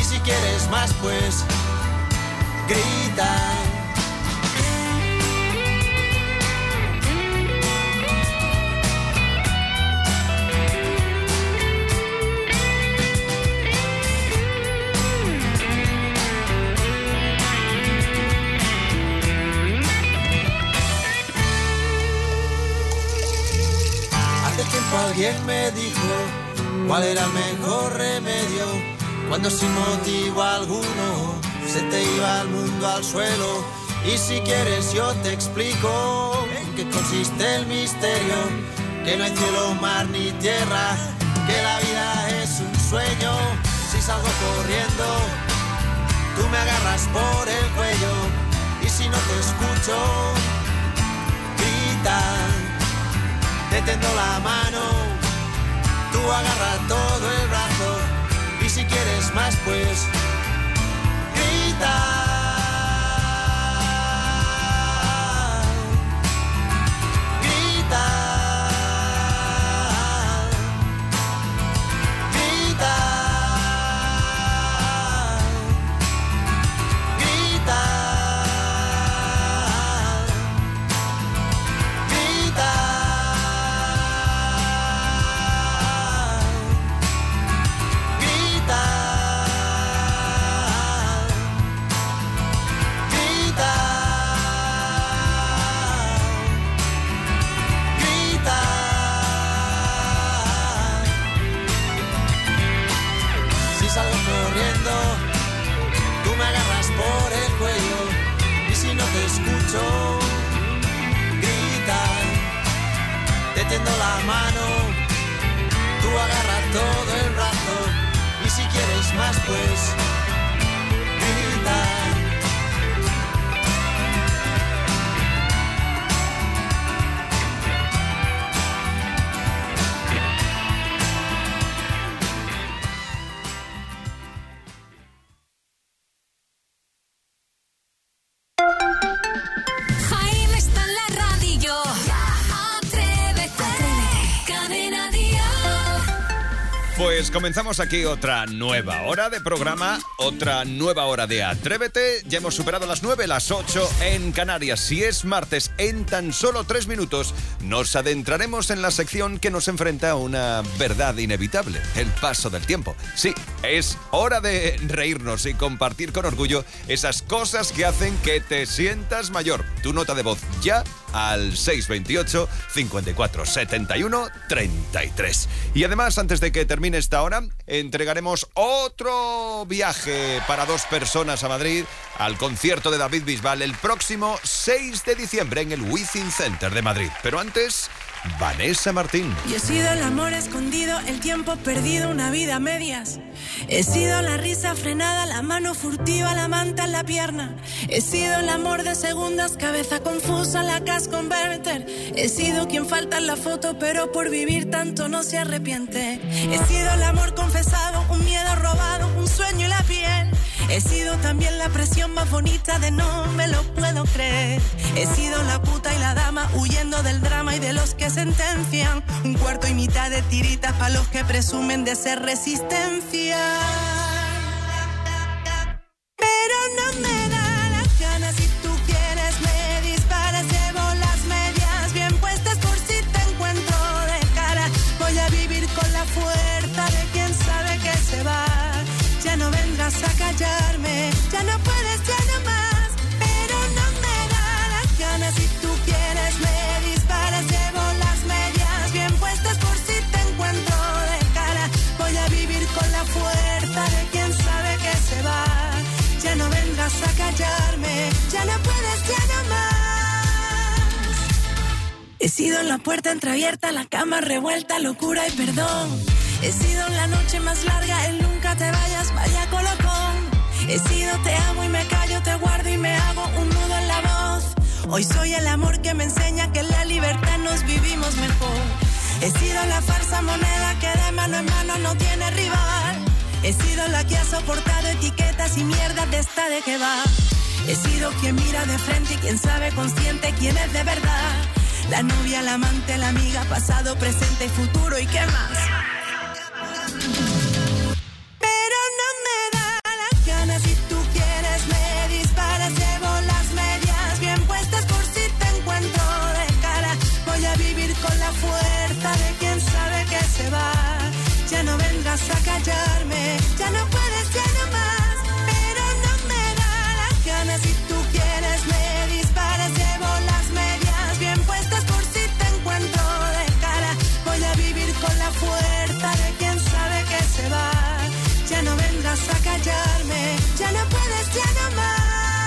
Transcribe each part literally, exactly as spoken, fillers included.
si quieres más, pues grita. Hace tiempo alguien me dijo cuál era el mejor remedio cuando sin motivo alguno se te iba el mundo al suelo. Y si quieres yo te explico en qué consiste el misterio, que no hay cielo, mar ni tierra, que la vida es un sueño. Si salgo corriendo, tú me agarras por el cuello, y si no te escucho, grita. Te tendo la mano, tú agarra todo el brazo, y si quieres más, pues grita. Grita, te tiendo la mano, tú agarra todo el brazo, y si quieres más, pues grita. Pues comenzamos aquí otra nueva hora de programa, otra nueva hora de Atrévete. Ya hemos superado las nueve, las ocho en Canarias. Si es martes, en tan solo tres minutos nos adentraremos en la sección que nos enfrenta a una verdad inevitable, el paso del tiempo. Sí, es hora de reírnos y compartir con orgullo esas cosas que hacen que te sientas mayor. Tu nota de voz ya al seis veintiocho, cincuenta y cuatro, setenta y uno, treinta y tres. Y además, antes de que termine esta hora, entregaremos otro viaje para dos personas a Madrid, al concierto de David Bisbal el próximo seis de diciembre en el Wizzing Center de Madrid. Pero antes, Vanessa Martín. Y he sido el amor escondido, el tiempo perdido, una vida a medias. He sido la risa frenada, la mano furtiva, la manta en la pierna. He sido el amor de segundas, cabeza confusa, la cash converter. He sido quien falta en la foto, pero por vivir tanto no se arrepiente. He sido el amor confesado, un miedo robado, un sueño y la piel. He sido también la presión más bonita de no me lo puedo creer. He sido la puta y la dama huyendo del drama y de los que sentencian. Un cuarto y mitad de tiritas para los que presumen de ser resistencia. Pero no me da las ganas, si tú quieres me disparas, llevo las medias bien puestas por si te encuentro de cara. Voy a vivir con la fuerza de quien sabe que se va. Ya no vendrás a callarme, ya no puedes, ya no más. Pero no me da las ganas, si tú quieres me disparas, llevo las medias bien puestas por si te encuentro de cara. Voy a vivir con la fuerza de quien sabe que se va. Ya no vendrás a callarme, ya no puedes, ya no más. He sido la puerta entreabierta, la cama revuelta, locura y perdón. He sido la noche más larga, el nunca te vayas, vaya colocón. He sido te amo y me callo, te guardo y me hago un nudo en la voz. Hoy soy el amor que me enseña que en la libertad nos vivimos mejor. He sido la falsa moneda que de mano en mano no tiene rival. He sido la que ha soportado etiquetas y mierda de esta de que va. He sido quien mira de frente y quien sabe consciente quién es de verdad. La novia, la amante, la amiga, pasado, presente y futuro y qué más. Pero no me da vas a callarme, ya no puedes, ya no más.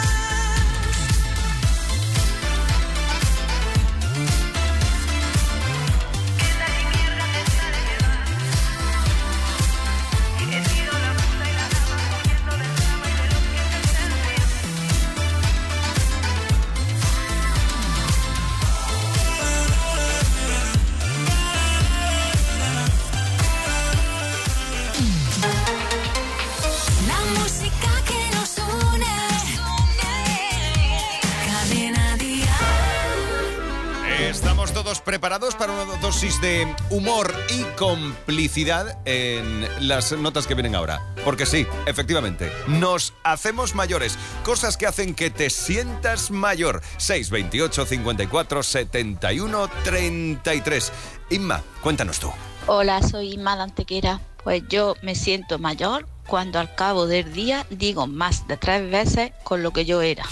¿Estamos todos preparados para una dosis de humor y complicidad en las notas que vienen ahora? Porque sí, efectivamente, nos hacemos mayores. Cosas que hacen que te sientas mayor. seis veintiocho, cincuenta y cuatro, setenta y uno, treinta y tres. Inma, cuéntanos tú. Hola, soy Inma de Antequera. Pues yo me siento mayor cuando al cabo del día digo más de tres veces con lo que yo era.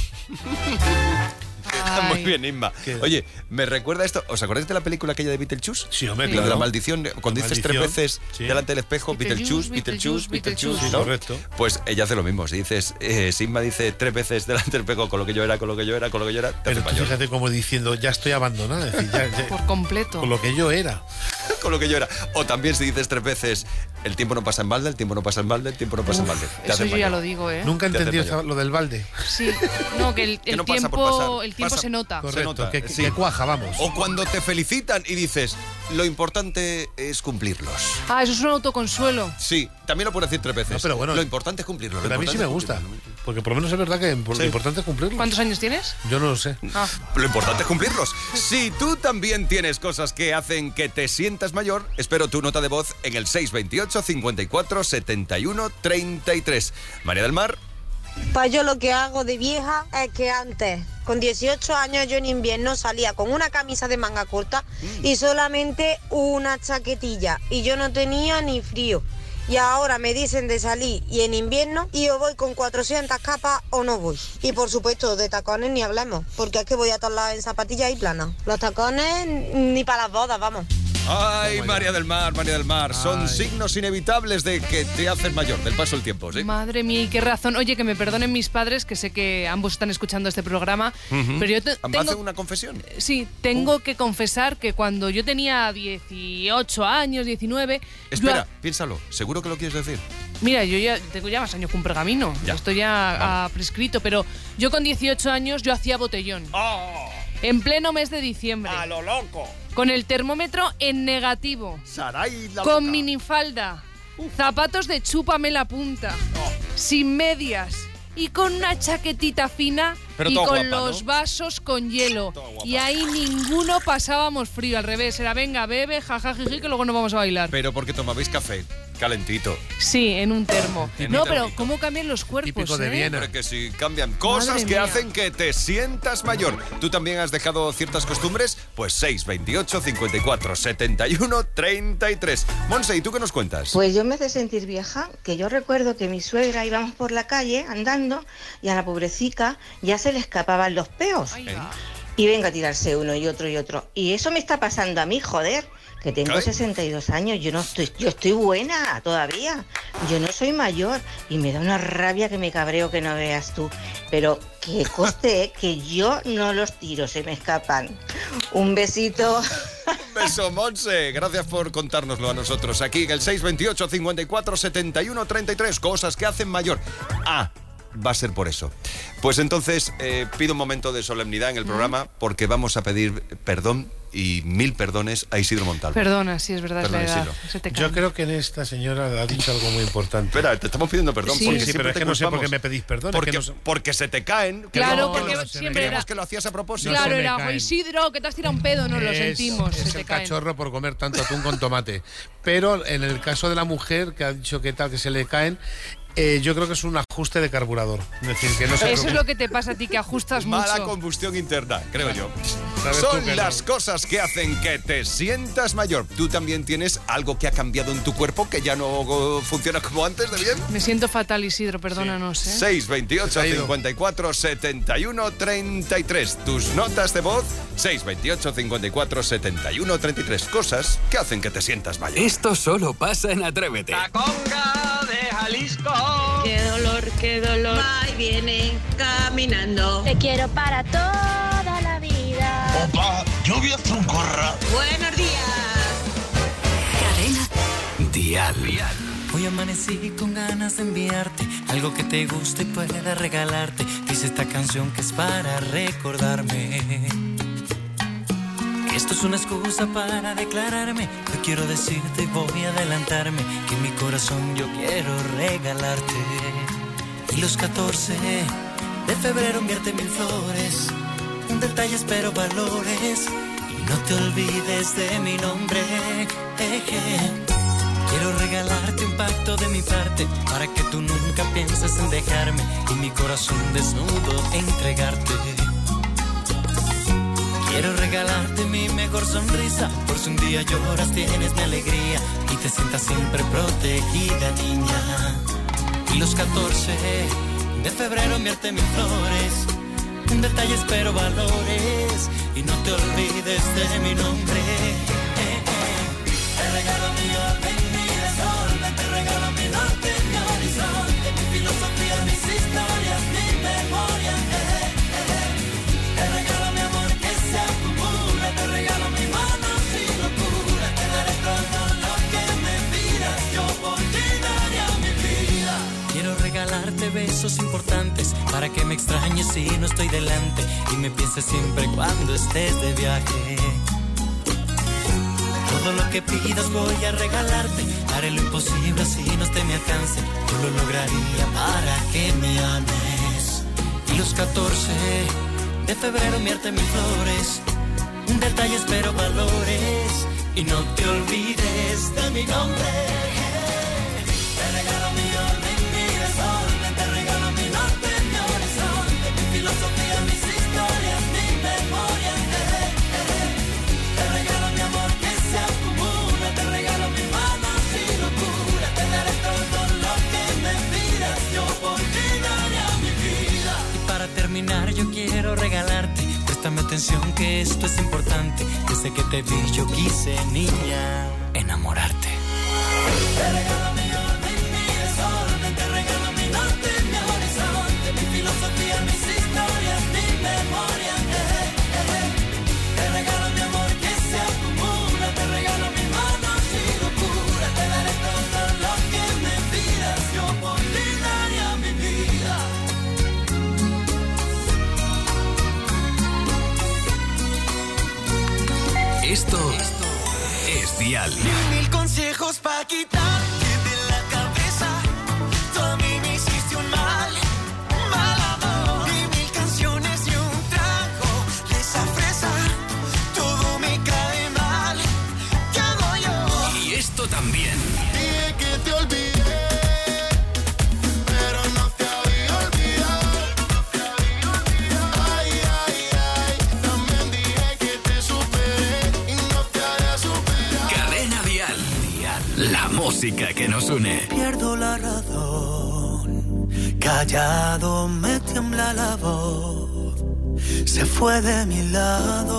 Ay. Muy bien, Inma. ¿Qué? Oye, me recuerda esto. ¿Os acordáis de la película aquella de Beetlejuice? Sí, hombre, sí. claro. La de la maldición, cuando la dices maldición, tres veces sí. delante del espejo, Beetlejuice, Beetlejuice, Beetlejuice, ¿no? Correcto. Pues ella hace lo mismo. Si dices, eh, si Inma dice tres veces delante del espejo con lo que yo era, con lo que yo era, con lo que yo era, te Pero hace tú mayor. fíjate como diciendo, ya estoy abandonada. Es decir, ya, ya, por completo. Con lo que yo era. Con lo que yo era. O también si dices tres veces, el tiempo no pasa en balde, el tiempo no pasa en balde, el tiempo no pasa Uf, en balde. Te eso yo mayor. ya lo digo, ¿eh? Nunca entendí lo del balde. Sí, no, que el, Que el no pasa por tiempo, pasar. el tiempo Pasa. se nota. Correcto, Se nota, que, sí. que cuaja, vamos. O cuando te felicitan y dices, lo importante es cumplirlos. Ah, eso es un autoconsuelo. Sí, también lo puedo decir tres veces. No, pero bueno, lo importante es cumplirlo. Pero a mí sí me gusta. Porque por lo menos es verdad que lo Sí. importante es cumplirlo. ¿Cuántos años tienes? Yo no lo sé. Ah. Lo importante es cumplirlos. Si tú también tienes cosas que hacen que te sientas mayor, espero tu nota de voz en el seis veintiocho, cincuenta y cuatro, setenta y uno, treinta y tres. María del Mar. Pues yo lo que hago de vieja es que antes, con dieciocho años, yo en invierno salía con una camisa de manga corta y solamente una chaquetilla. Y yo no tenía ni frío. Y ahora me dicen de salir y en invierno y yo voy con cuatrocientas capas o no voy. Y por supuesto de tacones ni hablemos, porque es que voy a todos lados en zapatillas y planas. Los tacones ni para las bodas, vamos. Ay, María del Mar, María del Mar. Son Ay. signos inevitables de que te haces mayor, del paso del tiempo, ¿sí? Madre mía, y qué razón. Oye, que me perdonen mis padres, que sé que ambos están escuchando este programa, Ujú. pero yo te- ¿Hacen tengo... una confesión? Sí, tengo que confesar que cuando yo tenía dieciocho años, diecinueve... Espera, yo- piénsalo. ¿Seguro que lo quieres decir? Mira, yo ya tengo ya más años que un pergamino. Ya. Estoy ya Vale. ah, prescrito, pero yo con dieciocho años yo hacía botellón. En pleno mes de diciembre. ¡A lo loco! Con el termómetro en negativo. Saray la Con loca. minifalda. Zapatos de chúpame la punta. Sin medias. Y con una chaquetita fina Pero y toda con guapa, los ¿no? vasos con hielo. Toda guapa. Y ahí ninguno pasábamos frío. Al revés, era venga, bebe, jajajiji, que luego no vamos a bailar. Pero porque tomabais café calentito. Sí, en un termo. En un no, termito. pero ¿cómo cambian los cuerpos? Típico de eh? Viena. Hombre, que si cambian cosas Madre que mía. hacen que te sientas mayor. ¿Tú también has dejado ciertas costumbres? Pues seis veintiocho, cincuenta y cuatro, setenta y uno, treinta y tres. Monse, ¿y tú qué nos cuentas? Pues yo me hace sentir vieja, que yo recuerdo que mi suegra íbamos por la calle andando y a la pobrecita ya se le escapaban los peos. Ay, ¿Eh? va. Y venga a tirarse uno y otro y otro. Y eso me está pasando a mí, joder, que tengo Ay. sesenta y dos años, yo no estoy, yo estoy buena todavía. Yo no soy mayor y me da una rabia que me cabreo que no veas tú. Pero que coste, ¿eh? Que yo no los tiro, se me escapan. Un besito. Un beso, Monse. Gracias por contárnoslo a nosotros aquí en el seis veintiocho, cincuenta y cuatro, setenta y uno, treinta y tres. Cosas que hacen mayor. Ah, va a ser por eso. Pues entonces eh, pido un momento de solemnidad en el programa porque vamos a pedir perdón y mil perdones a Isidro Montalvo. Perdona, sí, es verdad, Perdona, es la edad. Isidro. Se te Yo cae. creo que en esta señora ha dicho algo muy importante. Espera, te estamos pidiendo perdón Sí. porque Sí, siempre pero es te que no sé por qué culpamos. me pedís perdón. es Porque, que no sé- porque se te caen. que Claro, no- porque no se me siempre creemos era... que lo hacías a propósito. No se Claro, me era caen. Isidro, que te has tirado un pedo, no lo Es- sentimos, Es se te el caen. cachorro por comer tanto atún con tomate. Pero en el caso de la mujer que ha dicho que tal, que se le caen, eh, yo creo que es un ajuste de carburador. Es decir, que no se Eso es preocupe. lo que te pasa a ti, que ajustas Mala mucho. combustión interna, creo yo. Sabes tú Son que no. las cosas que hacen que te sientas mayor. ¿Tú también tienes algo que ha cambiado en tu cuerpo que ya no uh, funciona como antes de bien? Me siento fatal, Isidro, perdónanos, ¿eh? seis veintiocho, Se ha ido. cincuenta y cuatro, setenta y uno, treinta y tres. Tus notas de voz, seis veintiocho, cincuenta y cuatro, setenta y uno, treinta y tres. Cosas que hacen que te sientas mayor. Esto solo pasa en Atrévete. La conga, déjale Jalisco. Qué dolor, qué dolor. Va y viene caminando. Te quiero para toda la vida. Opa, lluvia zuncorra. Buenos días. Cadena Dial. Hoy amanecí con ganas de enviarte algo que te guste y pueda regalarte. Dice esta canción que es para recordarme que esto es una excusa para declararme. Hoy quiero decirte y voy a adelantarme que en mi corazón yo quiero regalarte. Y los catorce de febrero enviarte mil flores, un detalle espero valores y no te olvides de mi nombre. Eje. Quiero regalarte un pacto de mi parte para que tú nunca pienses en dejarme y mi corazón desnudo entregarte. Quiero regalarte mi mejor sonrisa, por si un día lloras tienes mi alegría y te sientas siempre protegida, niña. Y los catorce de febrero enviarte mil flores, un detalle espero valores y no te olvides de mi nombre. Eh, eh. Te regalo mi orden, mi desorden, te regalo mi norte, mi horizonte, mi filosofía, mis historias, mi memoria. Eh, eh, eh. Te regalo mi amor que se acumula, te regalo mi mano sin locura, te daré todo lo que me pidas, yo por ti daría mi vida. Quiero regalarte besos importantes para que me extrañes si no estoy delante y me pienses siempre cuando estés de viaje. Todo lo que pidas voy a regalarte, haré lo imposible si no esté a mi alcance, yo lo lograría para que me ames. Y los catorce de febrero enviarte mil flores, un detalle espero valores y no te olvides de mi nombre. Te regalo mi orden, mi desorden, te regalo mi norte, mi horizonte, mi filosofía, mis historias, mi memoria. Te regalo mi amor que se acumula, te regalo mi mano sin locura, te daré todo lo que me pidas, yo por ti daría mi vida. Y para terminar yo quiero regalarte, préstame atención que esto es importante, desde que te vi yo quise, niña, enamorarte. Te regalo mi orden, mi desorden, te regalo mi norte, mi horizonte, mi filosofía, mis historias, mi memoria. Te regalo mi amor que se acumula, te regalo mi mano sin locura, te daré todo lo que me pidas, yo por ti daría mi vida. Esto, Esto es Dial. Mil, mil consejos pa' quitarte de la cabeza. Tú a mí me hiciste un mal, mal amor. Y mil canciones y un trago de esa fresa. Todo me cae mal. ¿Qué hago yo? Y esto también. Dije que te olvidé, pero no te había olvidado. Ay, ay, ay. También dije que te superé y no te haré superar. Cadena Dial. La música que nos une. Pierdo la razón, callado me tiembla la voz, se fue de mi lado,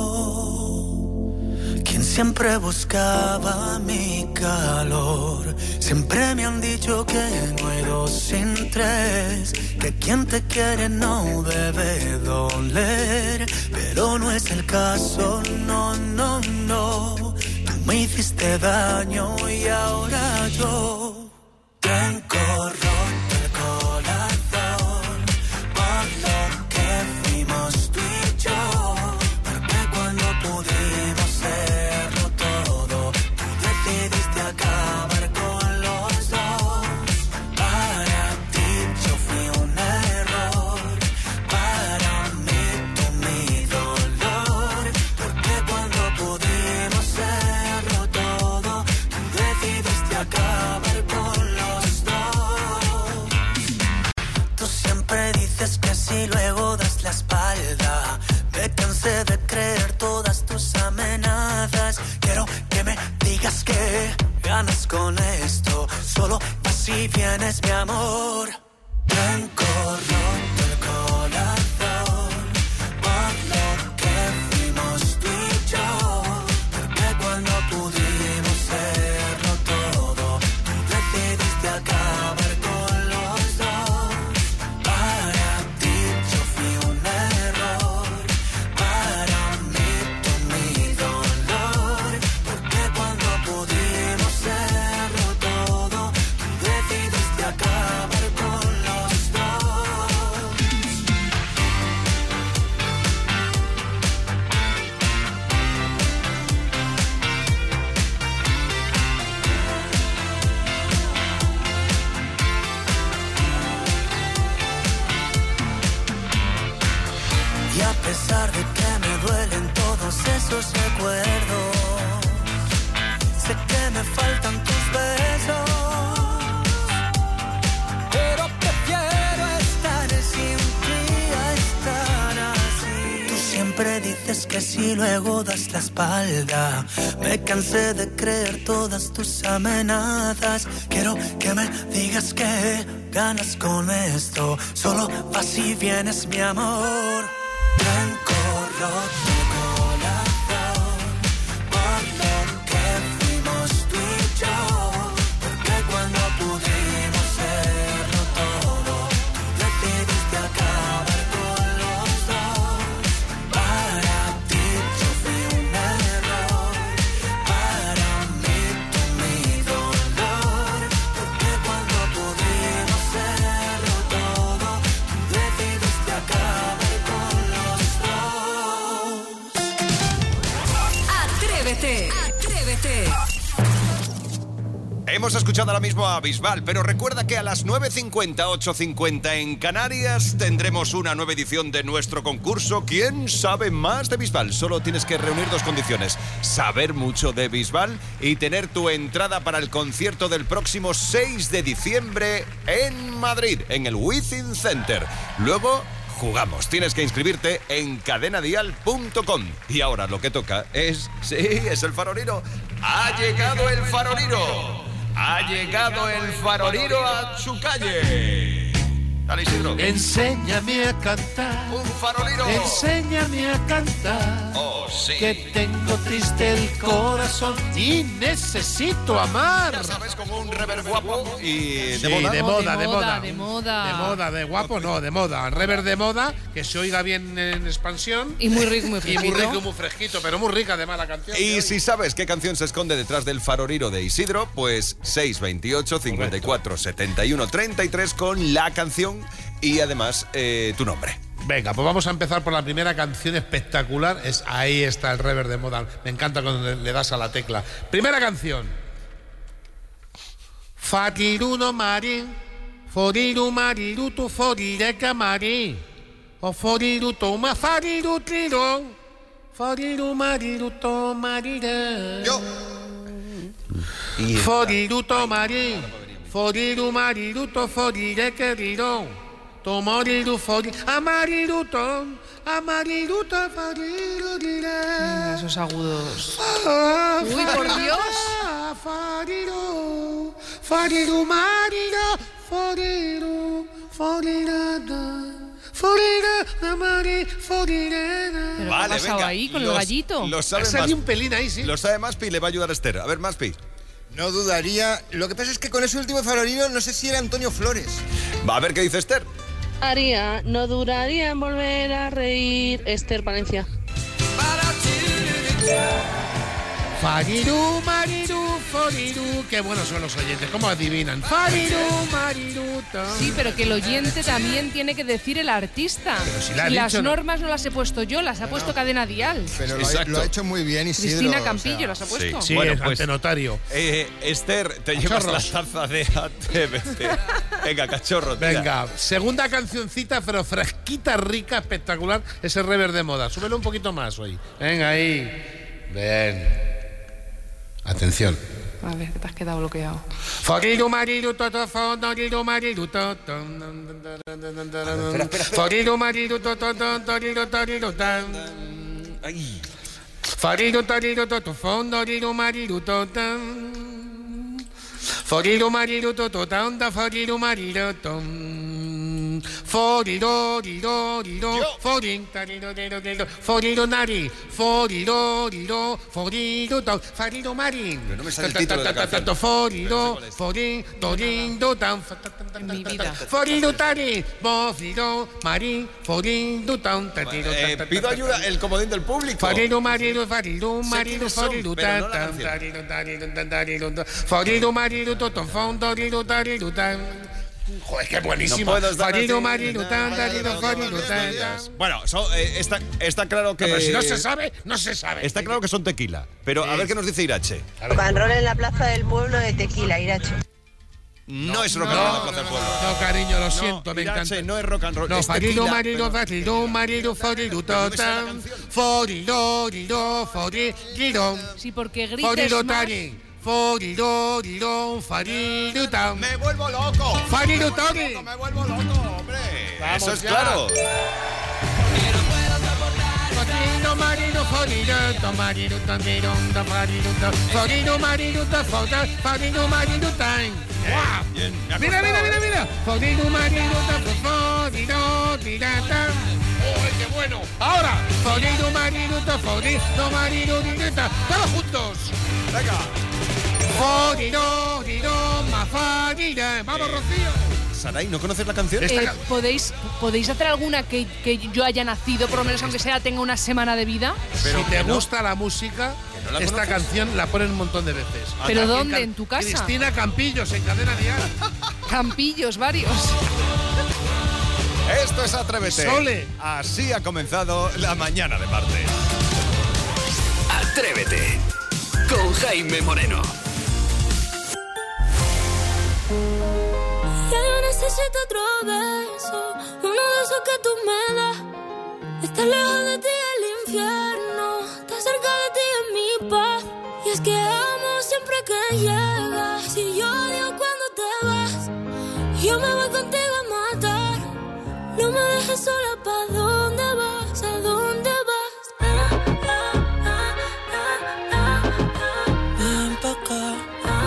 quien siempre buscaba mi calor. Siempre me han dicho que no hay dos sin tres, que quien te quiere no debe doler, pero no es el caso, no, no, no. Me hiciste daño y ahora yo tengo roto el corazón por lo que fuimos tú y yo, porque cuando pudimos serlo todo, tú decidiste acabar con los dos. Para ti yo fui un error, para mí tú mi dolor, porque cuando pudimos serlo acabar con los dos. Tú siempre dices que si luego das la espalda. Me cansé de creer todas tus amenazas. Quiero que me digas que ganas con esto. Solo así vienes, mi amor. Tengo roto el corazón por lo que fuimos tú y yo, porque cuando pudimos serlo todo, tú decidiste acabar recuerdo. Sé que me faltan tus besos, pero prefiero estar sin ti a estar así. Tú siempre dices que sí, luego das la espalda. Me cansé de creer todas tus amenazas. Quiero que me digas que ganas con esto. Solo vas y vienes, mi amor. Blanco, roto. Atrévete. Hemos escuchado ahora mismo a Bisbal, pero recuerda que a las nueve cincuenta, ocho cincuenta en Canarias tendremos una nueva edición de nuestro concurso ¿Quién sabe más de Bisbal? Solo tienes que reunir dos condiciones: saber mucho de Bisbal y tener tu entrada para el concierto del próximo seis de diciembre en Madrid, en el Within Center. Luego jugamos. Tienes que inscribirte en cadena dial punto com. Y ahora lo que toca es... Sí, es el faroliro. ¡Ha llegado el faroliro! ¡Ha llegado el faroliro a su calle! Dale, Isidro. Enséñame a cantar. ¡Un faroliro! Enséñame a cantar. ¡Oh, sí! Que tengo triste el corazón y necesito amar. Ya sabes, como un rever guapo y de Sí, moda. de No, moda, de de moda, moda. de moda. De moda, de guapo no, de moda. Rever de moda, que se oiga bien en expansión. Y muy rico, muy Y fresquito. muy rico y muy fresquito, pero muy rica además la canción. Y si sabes qué canción se esconde detrás del faroliro de Isidro, pues seis veintiocho, cincuenta y cuatro, setenta y uno, treinta y tres con la canción y además eh, tu nombre. Venga, pues vamos a empezar por la primera canción espectacular. Es Ahí está el rever de moda. Me encanta cuando le, le das a la tecla. Primera canción. Fatiruno marín, foriru mariruto, forire camarín. O foriru toma, fariru trirón. Foriru mariruto marire. Yo. Foriru tomarín, foriru mariruto, forire querirón. Tomoriru fori, amariruto, amariruto, foriru diré. Esos agudos. Uy, Uy, por Dios. Foriru, foriru mariro, foriru, forirada. ¿Pero Vale, qué ha pasado venga. ahí con Los- el gallito? Lo sabe Ha salido más- un pelín ahí, sí. Lo sabe Maspi y le va a ayudar a Esther. A ver, Maspi. No dudaría. Lo que pasa es que con ese último faroliro no sé si era Antonio Flores. Va a ver qué dice Esther. Haría, no duraría en volver a reír. Esther Valencia. Fariru, mariru, foriru. Qué buenos son los oyentes, cómo adivinan. Fariru, mariruto. Sí, pero que el oyente también tiene que decir el artista. Pero si la ha Y las dicho, ¿no? normas no las he puesto yo, las ha puesto Cadena Dial. Pero lo ha, Exacto. lo ha hecho muy bien Isidro. Cristina o sea, Campillo las ha puesto. Sí, Bueno, es pues- ante notario. Eh, Esther, te llevas la Cachorros. taza de A T V T. Venga, cachorro, tira. Venga, segunda cancioncita, pero fresquita, rica, espectacular. Ese rever de moda. Súbelo un poquito más hoy. Venga ahí. Bien. Atención. A ver, que te has quedado bloqueado. Foriru mariru toto foriru mariru toto. Foriru mariru toto toriru toriru tan. Ay. Foriru toriru toto foriru mariru toto. Foriru mariru toto tanda foriru mariru tom. Foriru riro riro forin tariro riro riro foriru nari foriru riro foriru to foriru marin. Pero no me sale el título de la canción. Foriru forin torin do tan En mi vida. foriru tari foriru marin forin do tan tatiro Eh, pido ayuda, el comodín del público. Foriru mariru foriru Sé mariru quiénes son, foriru pero no tan la tan canción. tariru tariru tan tariru tan foriru mariru to ton fon tariru tariru tan. Joder, qué buenísimo. No puedo estar Foriru así. mariru tan tariru foriru tan tan. Bueno, so- eh, está, está claro que... Pero si no se sabe, no se sabe. Está claro que son tequila. Pero a ver qué nos dice Irache. Rock and roll en la plaza del pueblo de Tequila, Irache. no, No, es rock and no, roll en la Plaza del Pueblo. No, cariño, lo siento, me Irache, encanta. no es rock and roll. No, es fariru, tequila, mariru, pero- fariru, mariru, fariru, totam. Foriru, riru, foriru. Sí, porque grites Foriru, más. tari. Foriru, riru, fariru, tam. ¡Me vuelvo loco! Fariru, tari. ¡Me vuelvo loco, hombre! Vamos Eso es ya. claro. Foriru, mariru, foriru, to, mariru, to, riru, to, fariru, to. Foriru, mariru, to, fota, fariru, mariru, time. ¡Guau! Bien, me ha Mira, mira, costado, mira, mira. Foriru, mariru, to, foriru, tirata. ¡Oh, qué bueno! Ahora, foriru, mariru, to, foriru, mariru, tirata. Todos juntos. Venga. Foriru, riru, mafarira. Vamos, Rocío. Saray, ¿no conoces la canción? Eh, ¿podéis, ¿Podéis hacer alguna que, que yo haya nacido, por lo menos aunque sea tenga una semana de vida? Pero si que te no. gusta la música, no la esta conoces. canción la ponen un montón de veces. ¿Pero Aquí dónde? Cal- ¿En tu casa? Cristina Campillos, en Cadena Dial. Campillos, varios. Esto es Atrévete. Sole. Así ha comenzado la mañana de martes. Atrévete con Jaime Moreno. Ya yo necesito otro beso, uno de esos que tú me das. Estar lejos de ti es el infierno, estar cerca de ti es mi paz. Y es que amo siempre que llegas, y yo odio cuando te vas. Yo me voy contigo a matar, no me dejes sola. ¿Pa' dónde vas? ¿A dónde vas? Ah, ah, ah, ah, ah, ah. Ven pa' acá.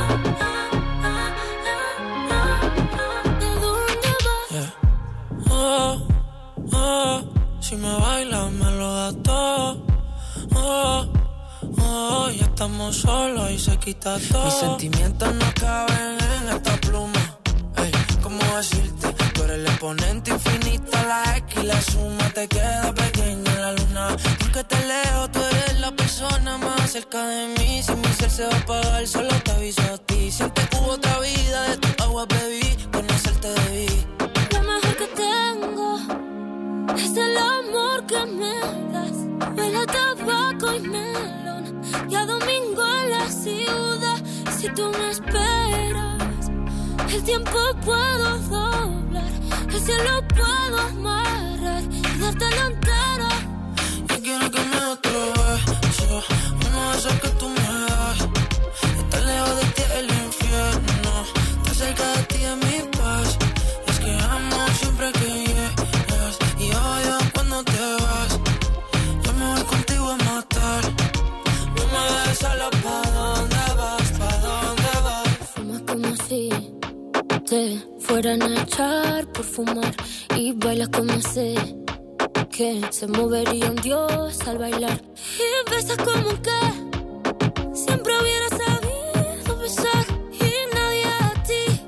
Oh, oh, si me bailas me lo das todo. Oh, oh, ya estamos solos y se quita todo. Mis sentimientos no caben en esta pluma. Ey, ¿cómo decirte? Tú eres el exponente infinito, la X y la suma te queda pequeña en la luna. Porque te leo, tú eres la persona más cerca de mí. Si mi ser se va a apagar, solo te aviso a ti. Siempre hubo otra vida, de tu agua bebí, conocerte debí. Lo mejor que tengo es el amor que me das. Huele a tabaco y melón, y a domingo en la ciudad. Si tú me esperas, el tiempo puedo doblar, el cielo puedo amarrar y dártelo entero. Yo quiero que me des otro beso, uno de esos que tú me das. Estar lejos de ti es el infierno, estar cerca de ti es mi paz. Es que amo siempre que llegas y odio cuando te vas. Yo me voy contigo a matar, no me dejes sola. ¿Pa' dónde vas? ¿Pa' dónde vas? Fumas como si te fueran a echar por fumar, y bailas como sé que se movería un dios al bailar. Y besas como que siempre hubiera sabido besar, y nadie a ti,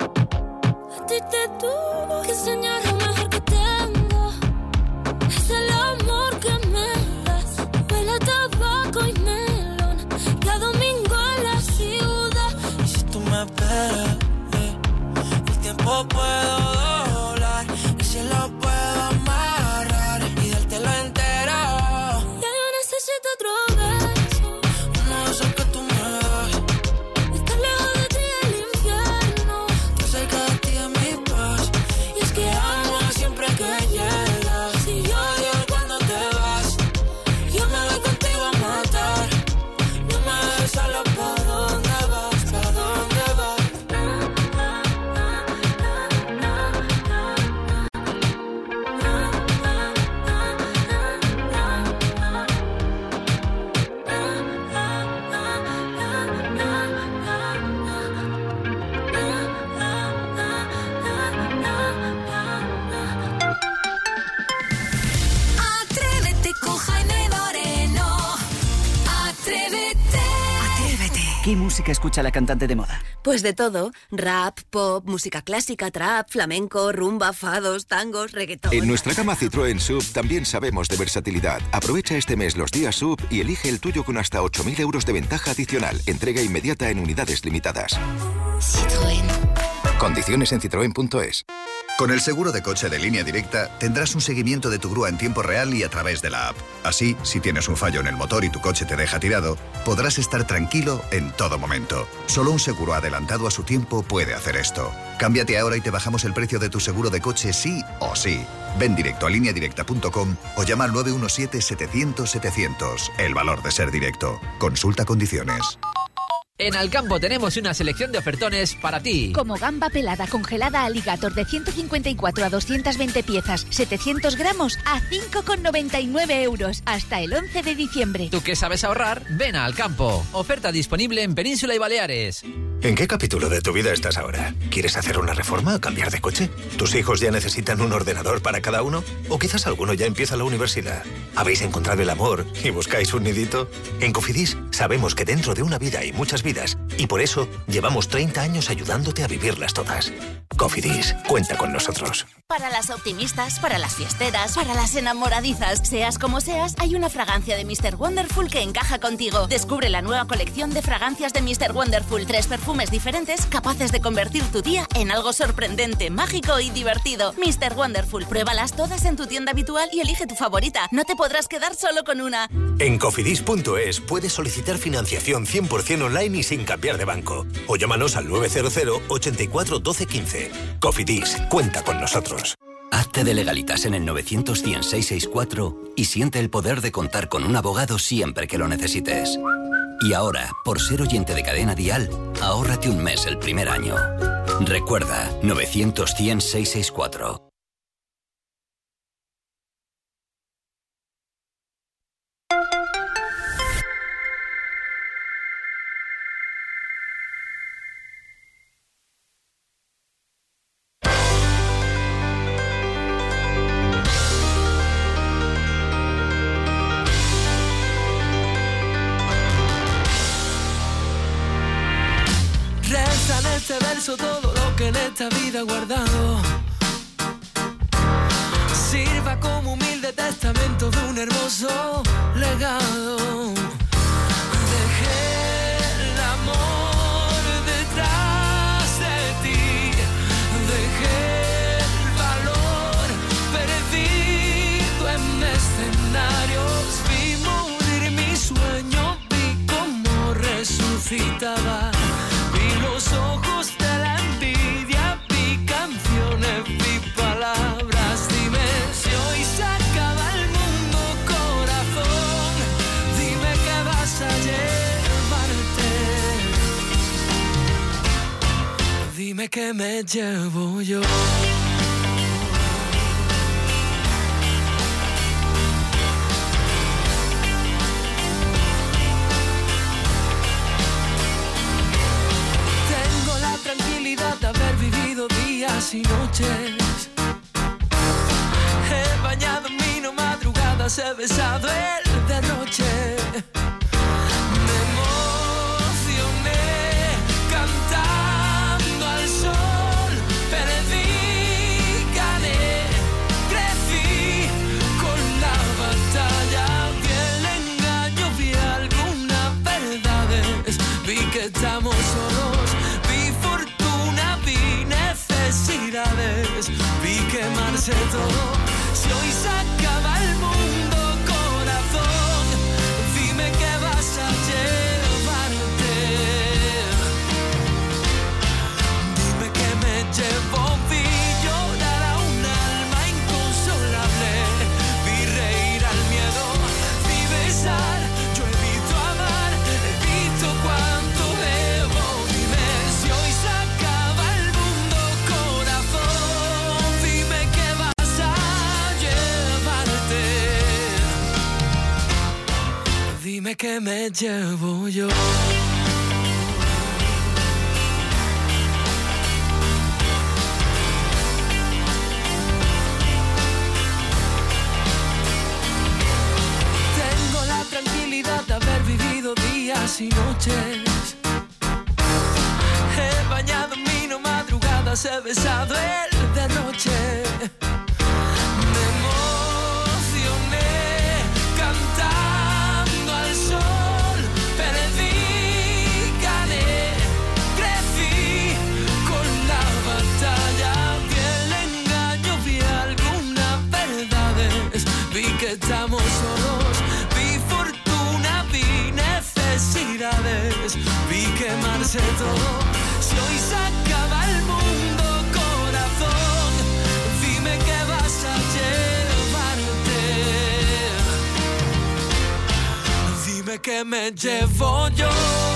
a ti te tuvo que enseñar. Lo mejor que tengo es el amor que me das. Huele a tabaco y melón, y a domingo en la ciudad. Y si tú me esperas, eh, el tiempo puedo doblar, el cielo puedo amarrar y dártelo entero. Ya yo necesito otro beso, Uno de esos que tú me das. estar lejos de ti es el infierno. Estar cerca de ti es mi paz. Y es que amo Siempre que llegas y yo odio cuando te vas. yo me voy contigo a matar. No me dejes sola. ¿Pa' dónde vas? ¿Pa' dónde vas? Atrévete con Jaime Moreno. Atrévete. Atrévete. ¿Qué música escucha la cantante de moda? Pues de todo. Rap, pop, música clásica, trap, flamenco, rumba, fados, tangos, reggaetón. En nuestra gama Citroën S U V también sabemos de versatilidad. Aprovecha este mes los días S U V y elige el tuyo con hasta ocho mil euros de ventaja adicional. Entrega inmediata en unidades limitadas. Citroën. Condiciones en citroen punto es. Con el seguro de coche de Línea Directa tendrás un seguimiento de tu grúa en tiempo real y a través de la app. Así, si tienes un fallo en el motor y tu coche te deja tirado, podrás estar tranquilo en todo momento. Solo un seguro adelantado a su tiempo puede hacer esto. Cámbiate ahora y te bajamos el precio de tu seguro de coche sí o sí. Ven directo a línea directa punto com o llama al nueve uno siete, setecientos, setecientos. El valor de ser directo. Consulta condiciones. En Alcampo tenemos una selección de ofertones para ti. Como gamba pelada congelada Alligator de ciento cincuenta y cuatro a doscientas veinte piezas, setecientos gramos a cinco con noventa y nueve euros hasta el once de diciembre. ¿Tú qué sabes ahorrar? Ven a Alcampo. Oferta disponible en Península y Baleares. ¿En qué capítulo de tu vida estás ahora? ¿Quieres hacer una reforma o cambiar de coche? ¿Tus hijos ya necesitan un ordenador para cada uno? ¿O quizás alguno ya empieza la universidad? ¿Habéis encontrado el amor y buscáis un nidito? En Cofidis sabemos que dentro de una vida hay muchas vidas y por eso llevamos treinta años ayudándote a vivirlas todas. Cofidis, cuenta con nosotros. Para las optimistas, para las fiesteras, para las enamoradizas, seas como seas, hay una fragancia de míster Wonderful que encaja contigo. Descubre la nueva colección de fragancias de míster Wonderful. Tres perfumes diferentes capaces de convertir tu día en algo sorprendente, mágico y divertido. míster Wonderful, pruébalas todas en tu tienda habitual y elige tu favorita. No te podrás quedar solo con una. En cofidis punto es puedes solicitar financiación cien por ciento online y sin cambiar de banco. O llámanos al nueve cero cero, ochenta y cuatro, doce, quince. Cofidis, cuenta con nosotros. Hazte de Legalitas en el novecientos, cien, seiscientos sesenta y cuatro y siente el poder de contar con un abogado siempre que lo necesites. Y ahora, por ser oyente de Cadena Dial, ahórrate un mes el primer año. Recuerda, novecientos, cien, seiscientos sesenta y cuatro. Este verso todo lo que en esta vida he guardado sirva como humilde testamento de un hermoso legado. Dejé el amor detrás de ti, dejé el valor perdido en escenarios, vi morir mi sueño, vi cómo resucitaba. Los ojos de la envidia, vi canciones, vi palabras. Dime si hoy se acaba el mundo, corazón. Dime que vas a llevarte. Dime que me llevo yo. De haber vivido días y noches, he bañado en vino madrugadas, he besado el derroche, me emocioné cantando al sol, perdí, gané, crecí con la batalla, vi el engaño, vi algunas verdades, vi que estamos solos. Vi quemarse todo. Si hoy se acaba el mundo, corazón, dime que vas a llevarte. Dime que me llevo. Vi llorar a un alma inconsolable, vi reír al miedo, vi besar. Yo evito amar, evito cuanto debo. Dime si hoy se acaba el mundo, dime que me llevo yo. Tengo la tranquilidad de haber vivido días y noches, he bañado en vino madrugadas, he besado el derroche, me emocioné cantando al sol, perdí, gané, crecí con la batalla, vi el estamos solos. Vi fortuna, vi necesidades, vi quemarse todo. Si hoy se acaba el mundo, corazón, dime qué vas a llevarte. Dime qué me llevo yo.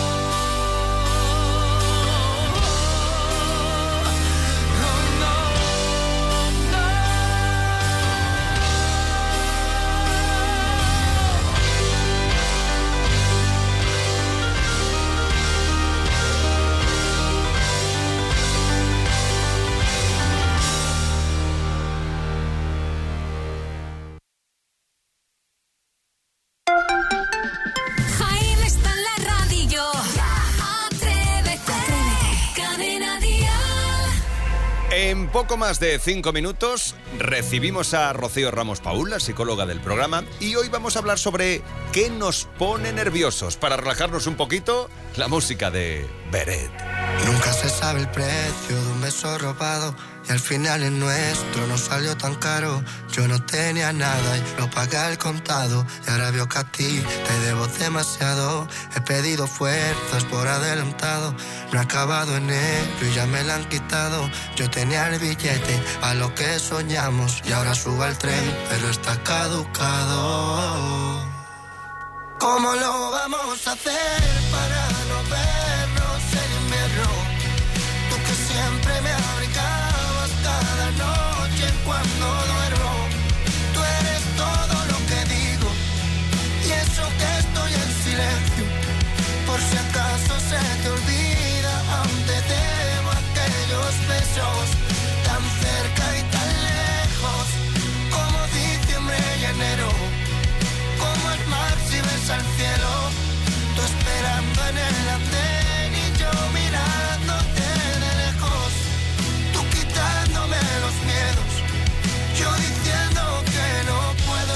Jaime está en la radio. Atrévete. Cadena Dial. En poco más de cinco minutos recibimos a Rocío Ramos Paul, la psicóloga del programa, y hoy vamos a hablar sobre qué nos pone nerviosos. Para relajarnos un poquito, la música de Beret. Nunca se sabe el precio de un beso robado y al final el nuestro no salió tan caro. Yo no tenía nada y lo pagué al contado y ahora veo que a ti te debo demasiado. He pedido fuerzas por adelantado, no he acabado enero y ya me la han quitado. Yo tenía el billete a lo que soñamos y ahora subo al tren pero está caducado. ¿Cómo lo vamos a hacer para no vernos en invierno? Tú que siempre me abrigabas cada noche cuando duermo. Tú eres todo lo que digo y eso que estoy en silencio. Por si acaso se te olvida, aún te debo aquellos besos tan cerca y tan lejos como diciembre y enero. Como el mar si ves al cielo, tú esperando en el andén y yo mirándote de lejos, tú quitándome los miedos, yo diciendo que no puedo.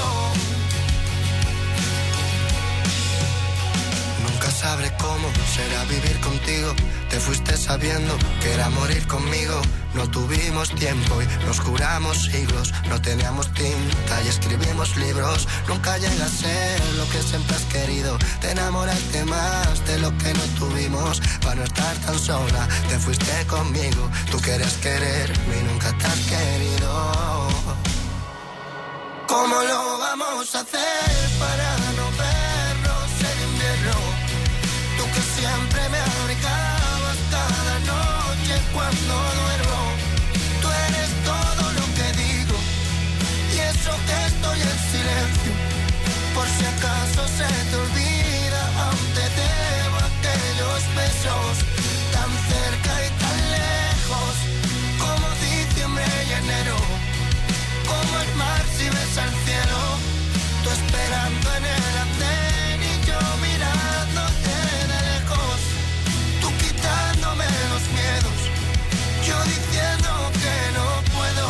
Nunca sabré cómo será vivir contigo. Te fuiste sabiendo que era morir conmigo. No tuvimos tiempo y nos juramos siglos. No teníamos tinta y escribimos libros. Nunca llega a ser lo que siempre has querido. Te enamoraste más de lo que no tuvimos. Para no estar tan sola, te fuiste conmigo. Tú querías quererme y nunca te has querido. ¿Cómo lo vamos a hacer para no vernos en invierno? Tú que siempre me abrigabas cada noche cuando duermo. Tú eres todo lo que digo y eso que estoy en silencio. Por si acaso se te olvida, aún te debo aquellos besos tan cerca y tan lejos como diciembre y enero. Como el mar si ves al cielo, tú esperando en el andén y yo mirándote de lejos, tú quitándome los miedos, yo diciendo que no puedo.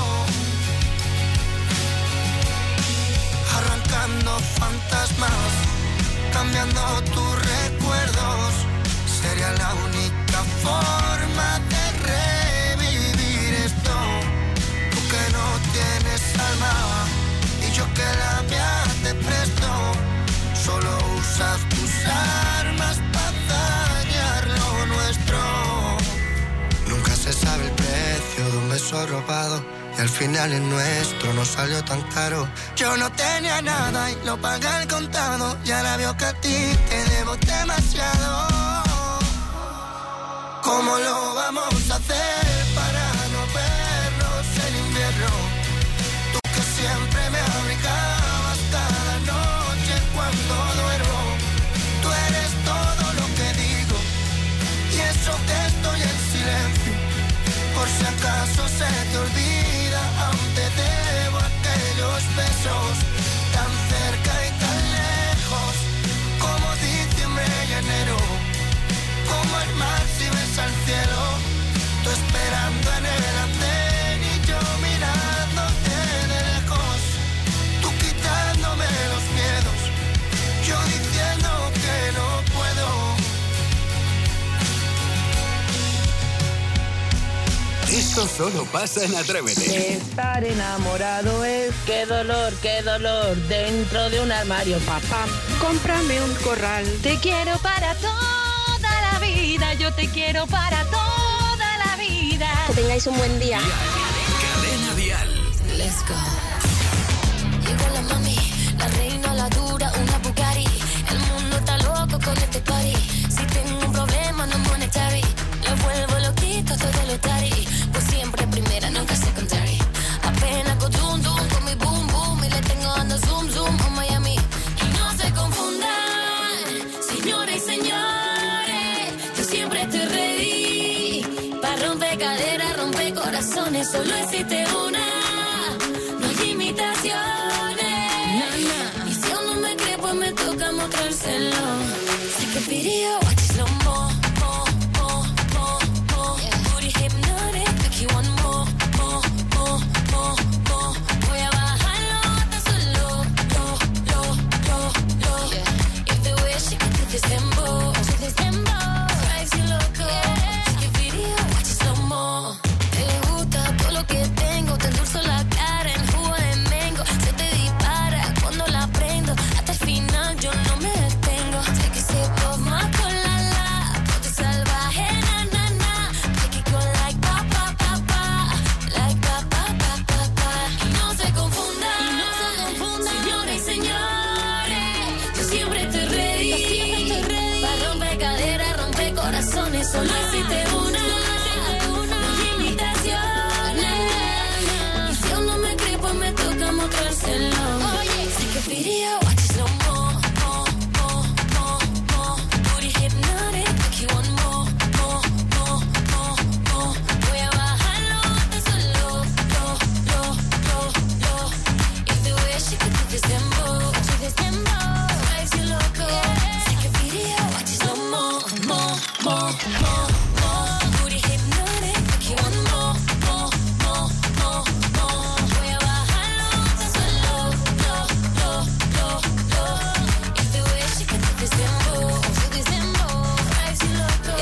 Arrancando fantasmas, cambiando tus recuerdos, sería la única forma de revivir esto. Tú que no tienes alma y yo que la mía te presto, solo usas tus armas para dañar lo nuestro. Nunca se sabe el precio de un beso robado y al final el nuestro no salió tan caro. Yo no tenía nada y lo pagué al contado y ahora veo que a ti te debo demasiado. ¿Cómo lo vamos a hacer para no vernos en invierno? Tú que siempre me abrigabas cada noche cuando duermo. Tú eres todo lo que digo y eso que estoy en silencio. Por si acaso se te olvida, aún te debo aquellos besos tan cerca y tan lejos como diciembre y enero. Como el mar si ves al cielo, tú esperando en el andén y yo mirándote de lejos, tú quitándome los miedos, yo diciendo que no puedo. Esto solo pasa en Atrévete. Estar enamorado es qué dolor, qué dolor, dentro de un armario. Papá, cómprame un corral. Te quiero para toda la vida, yo te quiero para toda la vida. Que tengáis un buen día. Cadena Dial. Let's go. Llegó la mami, la reina, la dura, una Bugatti. El mundo está loco con este party. Si tengo un problema no monetary, lo vuelvo loquito todo lo tari. Pues siempre primera, nunca secondary. Apenas con zoom zoom, con mi boom boom y le tengo dando zoom zoom a Miami. Y no se confundan, señores y señores, yo siempre estoy ready. Pa' romper caderas, romper corazones, solo existe una. No hay imitaciones. Y si aún no me cree, pues me toca mostrárselo. Sé que video, watch it slow mo, mo, mo, mo, mo. Booty hypnotic, make you want more, more, more, more, more. Voy a bajarlo hasta solo, lo, lo, lo, lo. If the way she can do this dembow, do this dembow, drives you loco. Sé que video, watch it slow mo. Te gusta todo lo que tengo, te endulzo la cara en jugo de mango. Se te dispara cuando la prendo, hasta el final yo no me detengo. Take a sip of my colada, ponte salvaje, na, na, na. Make it go like pa, pa, pa, pa, like pa, pa, pa, pa, pa. Y no se confundan, y no se confundan, señores y señores, yo siempre estoy ready, yo siempre estoy ready. Pa' romper caderas, romper corazones, solo existe una. No hay imitaciones. Y si aún no me cree, pues me toca mostrárselo. Oye, sé que video, watch it slow mo, mo, mo, mo, mo. Booty hypnotic, make you want more, more, more, more, more. Voy a bajarlo hasta solo, lo, lo, lo, lo. If the way she can do this dembow, do this dembow, drives you loco. Sé que video, watch it slow mo, mo, mo, mo, mo. Booty hypnotic, make you want more, more, more, more, more. Voy a bajarlo hasta solo, lo, lo, lo, lo. If the way she can do this dembow, do this dembow, drives you loco.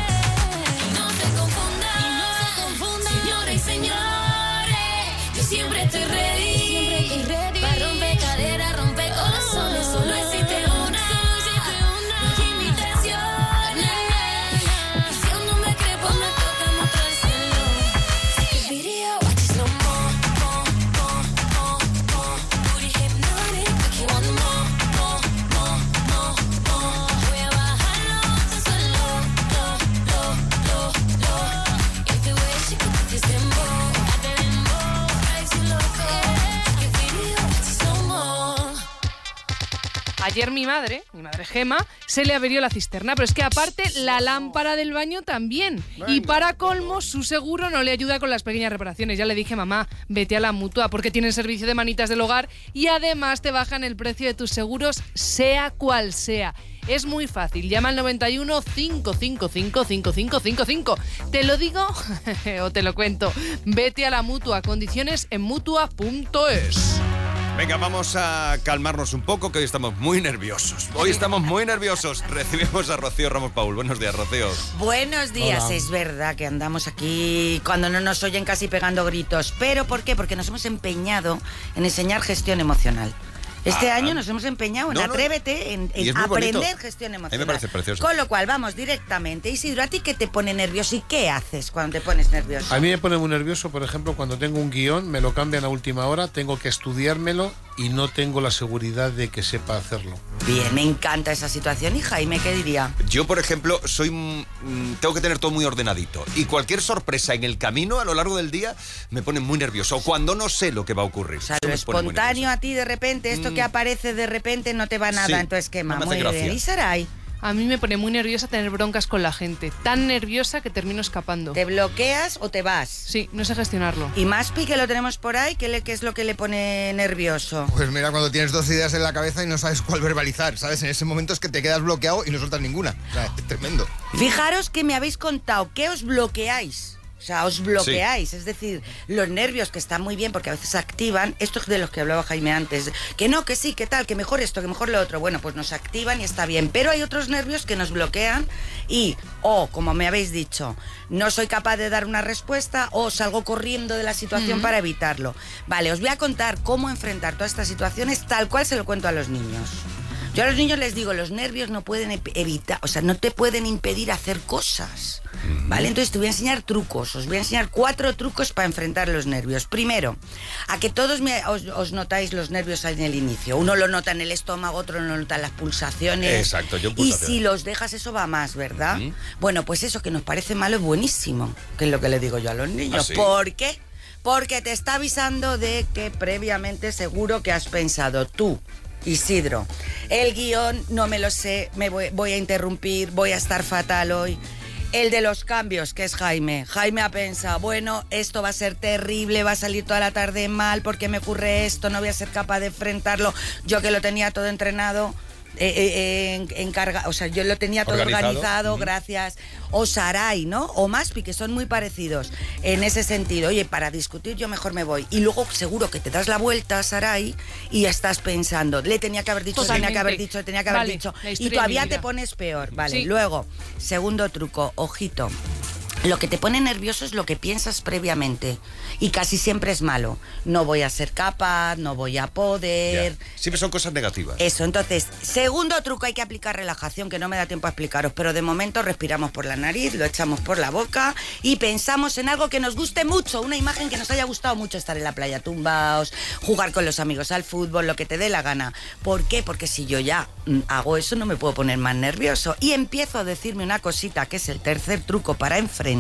Y no se confundan, y no se confundan, señores y señores, yo siempre estoy ready, siempre estoy ready. Pa' romper caderas, romper corazones, solo existe una. No hay imitaciones. Y si aún no me cree, pues me toca mostrárselo. Sé que video, watch it slow mo, mo, mo, mo, mo. Booty hypnotic, make you want more, more, more, more, more. Voy a bajarlo hasta solo, lo, lo, lo, lo. If the way she can do this dembow, the dembow, drives you loco. Sé que video, watch it slow mo. Ayer mi madre, mi madre Gema, se le averió la cisterna, pero es que aparte la lámpara del baño también. Y para colmo, su seguro no le ayuda con las pequeñas reparaciones. Ya le dije, mamá, vete a la Mutua porque tienen servicio de manitas del hogar y además te bajan el precio de tus seguros, sea cual sea. Es muy fácil, llama al noventa y uno, cinco cinco cinco, cinco cinco cinco cinco. ¿Te lo digo o te lo cuento? Vete a la Mutua, condiciones en mutua punto es. Venga, vamos a calmarnos un poco, que hoy estamos muy nerviosos. Hoy estamos muy nerviosos. Recibimos a Rocío Ramos Paul. Buenos días, Rocío. Buenos días. Hola. Es verdad que andamos aquí cuando no nos oyen casi pegando gritos. ¿Pero por qué? Porque nos hemos empeñado en enseñar gestión emocional. Este ah, año nos hemos empeñado en no, no, Atrévete, en, en aprender bonito. Gestión emocional. A mí me parece precioso. Con lo cual, vamos directamente. Isidro, ¿a ti qué te pone nervioso y qué haces cuando te pones nervioso? A mí me pone muy nervioso, por ejemplo, cuando tengo un guión, me lo cambian a última hora, tengo que estudiármelo y no tengo la seguridad de que sepa hacerlo. Bien, me encanta esa situación. ¿Y Jaime qué diría? Yo, por ejemplo, soy mm, tengo que tener todo muy ordenadito. Y cualquier sorpresa en el camino, a lo largo del día, me pone muy nervioso. O cuando no sé lo que va a ocurrir. O sea, lo espontáneo a ti de repente, esto mm. que aparece de repente no te va nada sí, en tu esquema. No muy gracia. Bien. ¿Y Saray? A mí me pone muy nerviosa tener broncas con la gente. Tan nerviosa que termino escapando. ¿Te bloqueas o te vas? Sí, no sé gestionarlo. ¿Y Maspi, que lo tenemos por ahí? ¿Qué, le, qué es lo que le pone nervioso? Pues mira, cuando tienes dos ideas en la cabeza y no sabes cuál verbalizar, ¿sabes? En ese momento es que te quedas bloqueado y no sueltas ninguna. O sea, es tremendo. Fijaros que me habéis contado que os bloqueáis. O sea, os bloqueáis, sí. Es decir, los nervios que están muy bien porque a veces activan, estos de los que hablaba Jaime antes, que no, que sí, que tal, que mejor esto, que mejor lo otro, bueno, pues nos activan y está bien, pero hay otros nervios que nos bloquean y, o, como me habéis dicho, no soy capaz de dar una respuesta o salgo corriendo de la situación mm. para evitarlo. Vale, os voy a contar cómo enfrentar todas estas situaciones tal cual se lo cuento a los niños. Yo a los niños les digo, los nervios no pueden evitar, o sea, no te pueden impedir hacer cosas, ¿vale? Entonces te voy a enseñar trucos, os voy a enseñar cuatro trucos para enfrentar los nervios. Primero, a que todos me, os, os notáis los nervios en el inicio. Uno lo nota en el estómago, otro lo nota en las pulsaciones. Exacto, yo pulsaciones. Y si los dejas eso va más, ¿verdad? Uh-huh. Bueno, pues eso que nos parece malo es buenísimo, que es lo que le digo yo a los niños. ¿Ah, sí? ¿Por qué? Porque te está avisando de que previamente seguro que has pensado tú, Isidro, el guión no me lo sé, me voy, voy a interrumpir, voy a estar fatal hoy. El de los cambios, que es Jaime. Jaime ha pensado, bueno, esto va a ser terrible, va a salir toda la tarde mal porque me ocurre esto, no voy a ser capaz de enfrentarlo. Yo que lo tenía todo entrenado, eh, eh, en, encarga, o sea, yo lo tenía todo organizado, organizado uh-huh. gracias. O Sarai, ¿no? O Maspi, que son muy parecidos en ese sentido. Oye, para discutir yo mejor me voy. Y luego seguro que te das la vuelta, Sarai, y estás pensando, le tenía que haber dicho, Totalmente. tenía que haber dicho, tenía que haber vale, dicho. Y todavía te pones peor. Vale, sí. Luego, segundo truco, ojito. Lo que te pone nervioso es lo que piensas previamente y casi siempre es malo. No voy a ser capaz, no voy a poder... Ya. Siempre son cosas negativas. Eso, entonces, segundo truco, hay que aplicar relajación, que no me da tiempo a explicaros, pero de momento respiramos por la nariz, lo echamos por la boca y pensamos en algo que nos guste mucho, una imagen que nos haya gustado mucho, estar en la playa tumbaos, jugar con los amigos al fútbol, lo que te dé la gana. ¿Por qué? Porque si yo ya hago eso no me puedo poner más nervioso y empiezo a decirme una cosita, que es el tercer truco para enfrentar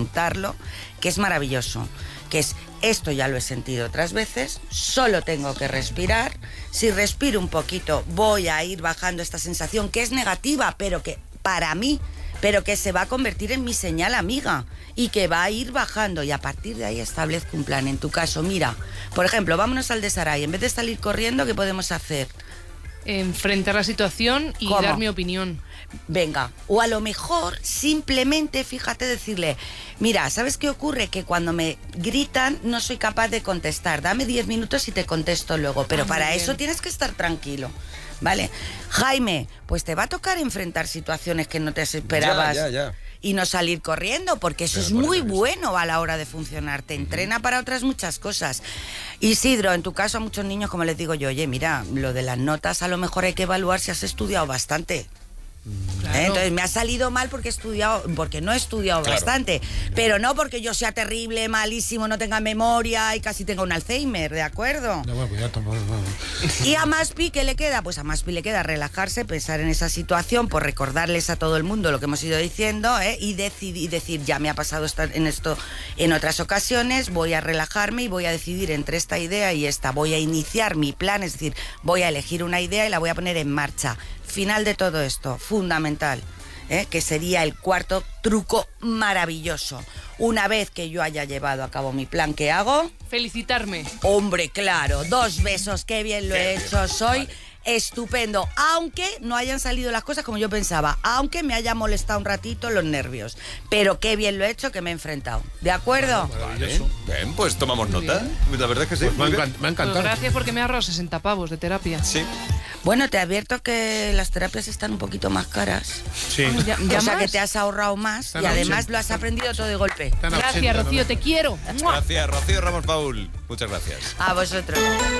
que es maravilloso, que es esto ya lo he sentido otras veces, solo tengo que respirar, si respiro un poquito voy a ir bajando esta sensación que es negativa, pero que para mí, pero que se va a convertir en mi señal amiga y que va a ir bajando y a partir de ahí establezco un plan. En tu caso, mira, por ejemplo, vámonos al de Sarai, en vez de salir corriendo, ¿qué podemos hacer? Enfrentar la situación y ¿Cómo? Dar mi opinión. Venga, o a lo mejor simplemente, fíjate, decirle, mira, ¿sabes qué ocurre? Que cuando me gritan no soy capaz de contestar, dame diez minutos y te contesto luego, pero ah, para eso tienes que estar tranquilo, ¿vale? Jaime, pues te va a tocar enfrentar situaciones que no te esperabas ya, ya, ya. y no salir corriendo, porque eso pero es muy bueno a la hora de funcionar, te uh-huh. entrena para otras muchas cosas. Isidro, en tu caso a muchos niños, como les digo yo, oye, mira, lo de las notas a lo mejor hay que evaluar si has estudiado bastante. Claro. ¿Eh? Entonces me ha salido mal porque he estudiado, porque no he estudiado claro. bastante, pero no porque yo sea terrible, malísimo, no tenga memoria y casi tenga un Alzheimer, ¿de acuerdo? No, bueno, ya tomo, no. ¿Y a Maspi qué le queda? Pues a Maspi le queda relajarse, pensar en esa situación, por recordarles a todo el mundo lo que hemos ido diciendo, ¿eh? y, decid, y decir, ya me ha pasado estar en esto en otras ocasiones, voy a relajarme y voy a decidir entre esta idea y esta, voy a iniciar mi plan, es decir, voy a elegir una idea y la voy a poner en marcha. Final de todo esto, fundamental, ¿eh? que sería el cuarto truco maravilloso. Una vez que yo haya llevado a cabo mi plan, ¿qué hago? Felicitarme. Hombre, claro, dos besos, qué bien lo he hecho, soy... Vale. Estupendo, aunque no hayan salido las cosas como yo pensaba, aunque me haya molestado un ratito los nervios, pero qué bien lo he hecho, que me he enfrentado. ¿De acuerdo? Vale. Bien, pues tomamos Muy nota. bien. La verdad es que sí. Pues me, ha encant- me ha encantado. Pues gracias porque me ahorro sesenta pavos de terapia. Sí. Bueno, te advierto que las terapias están un poquito más caras. Sí. Ah, ¿ya, ya o sea más? que te has ahorrado más Están y a además ochenta. lo has aprendido todo de golpe. Están a Gracias, ochenta, Rocío, ¿no? te quiero. ¡Mua! Gracias, Rocío Ramos Paul. Muchas gracias. A vosotros.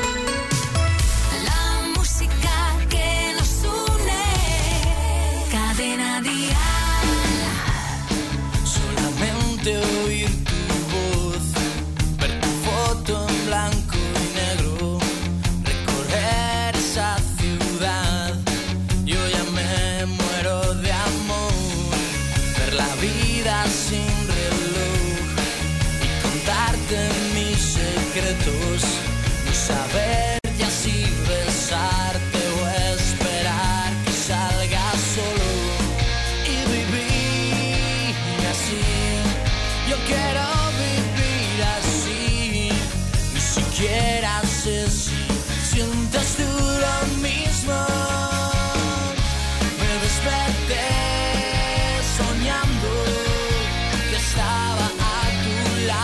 La música que nos une. Cadena Dial. Solamente oír tu voz, ver tu foto en blanco y negro, recorrer esa ciudad. Yo ya me muero de amor, ver la vida sin reloj y contarte mis secretos, no saber ya si besarte o esperar que salga solo y vivir así. Yo quiero vivir así, ni siquiera sé si sientes tú lo mismo. Me desperté soñando que estaba a tu lado.